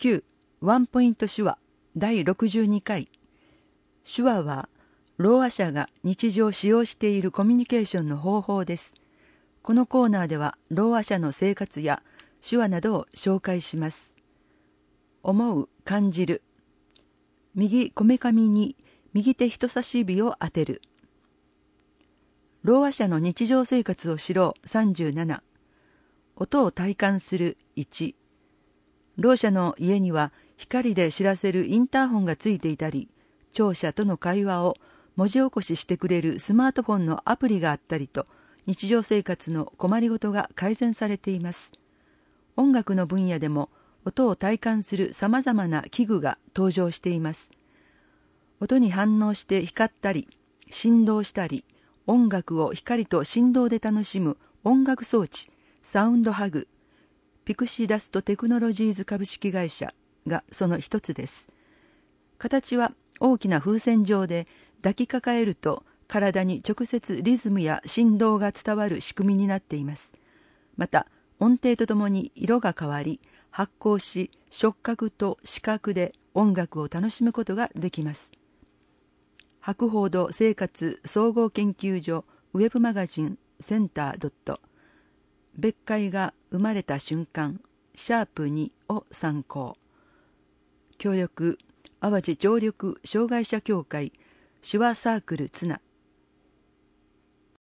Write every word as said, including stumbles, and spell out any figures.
きゅうワンポイント手話だいろくじゅうにかい。手話はろうあ者が日常使用しているコミュニケーションの方法です。このコーナーではろうあ者の生活や手話などを紹介します。思う、感じる。右こめかみに右手人差し指を当てる。ろうあ者の日常生活を知ろうさんじゅうなな。音を体感するいち。ろう者の家には光で知らせるインターホンがついていたり、聴者との会話を文字起こししてくれるスマートフォンのアプリがあったりと、日常生活の困りごとが改善されています。音楽の分野でも音を体感するさまざまな器具が登場しています。音に反応して光ったり、振動したり、音楽を光と振動で楽しむ音楽装置、サウンドハグ、ピクシーダストテクノロジーズ株式会社がその一つです。形は大きな風船状で、抱きかかえると体に直接リズムや振動が伝わる仕組みになっています。また音程とともに色が変わり、発光し、触覚と視覚で音楽を楽しむことができます。博報堂生活総合研究所ウェブマガジンセンター。別海が生まれた瞬間シャープにを参考。協力淡路聴力障害者協会手話サークルツナ